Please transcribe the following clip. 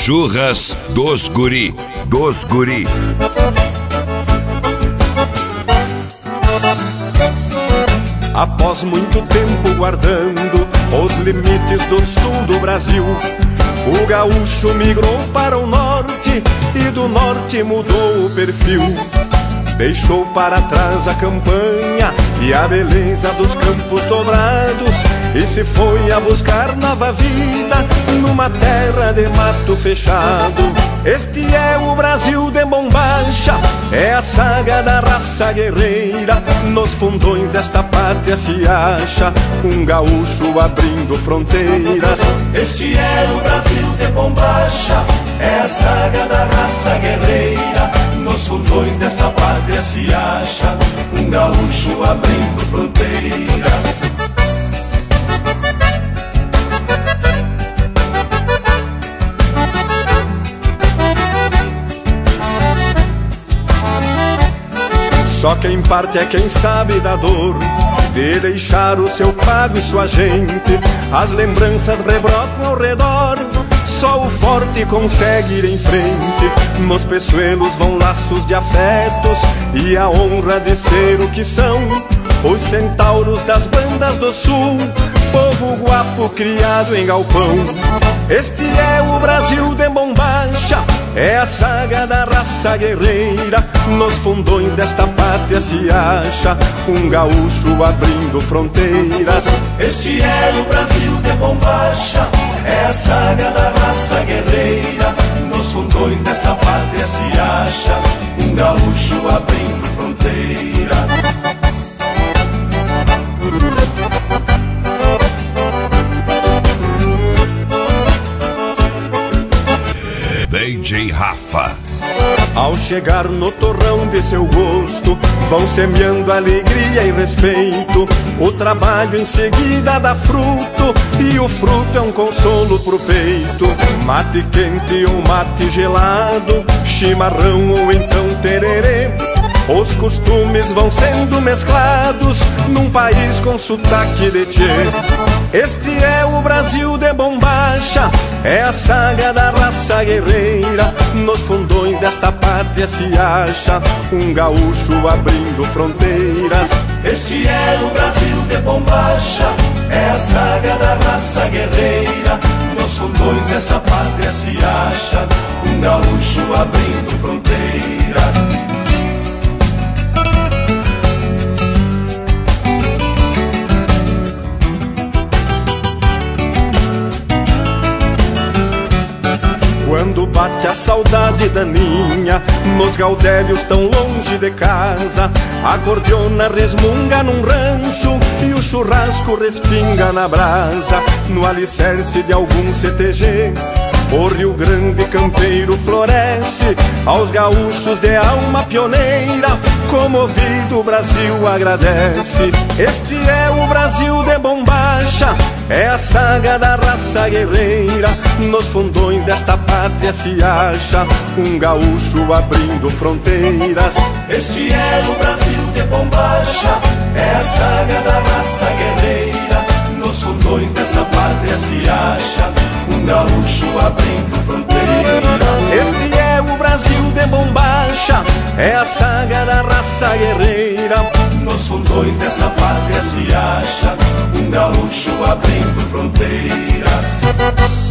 Churras dos Guri. Após muito tempo guardando os limites do sul do Brasil, o gaúcho migrou para o norte e do norte mudou o perfil. Deixou para trás a campanha e a beleza dos campos dobrados e se foi a buscar nova vida numa terra de mato fechado. Este é o Brasil de bombacha, é a saga da raça guerreira. Nos fundões desta pátria se acha um gaúcho abrindo fronteiras. Este é o Brasil de bombacha, é a saga da raça guerreira. Nos fundões desta pátria se acha um gaúcho abrindo fronteiras. Só quem parte é quem sabe da dor de deixar o seu pago e sua gente. As lembranças rebrotam ao redor, só o forte consegue ir em frente. Nos peçoelos vão laços de afetos e a honra de ser o que são os centauros das bandas do sul, povo guapo criado em galpão. Este é o Brasil de bombacha, é a saga da raça guerreira. Nos fundões desta pátria se acha um gaúcho abrindo fronteiras. Este é o Brasil de bombacha, é a saga da raça guerreira. Nos fundões desta pátria se acha um gaúcho abrindo fronteiras. DJ Rafa. Ao chegar no torrão de seu gosto, vão semeando alegria e respeito. O trabalho em seguida dá fruto e o fruto é um consolo pro peito. Mate quente ou mate gelado, chimarrão ou então tererê, os costumes vão sendo mesclados num país com sotaque de tchê. Este é o Brasil de bombacha, é a saga da raça guerreira. Nos fundões desta pátria se acha um gaúcho abrindo fronteiras. Este é o Brasil de bombacha, é a saga da raça guerreira. Nos fundões desta pátria se acha um gaúcho abrindo fronteiras. Quando bate a saudade daninha, nos gaudérios tão longe de casa, a cordiona resmunga num rancho e o churrasco respinga na brasa. No alicerce de algum CTG, o Rio Grande campeiro floresce aos gaúchos de alma pioneira. Comovido o Brasil agradece. Este é o Brasil de bombacha, é a saga da raça guerreira. Nos fundões desta pátria se acha um gaúcho abrindo fronteiras. Este é o Brasil de bombacha, é a saga da raça guerreira. Nos fundões desta pátria se acha um gaúcho abrindo fronteiras. Este é o Brasil de bombacha, é a saga da raça guerreira. Nos fundões desta pátria se acha um gaúcho abrindo fronteiras.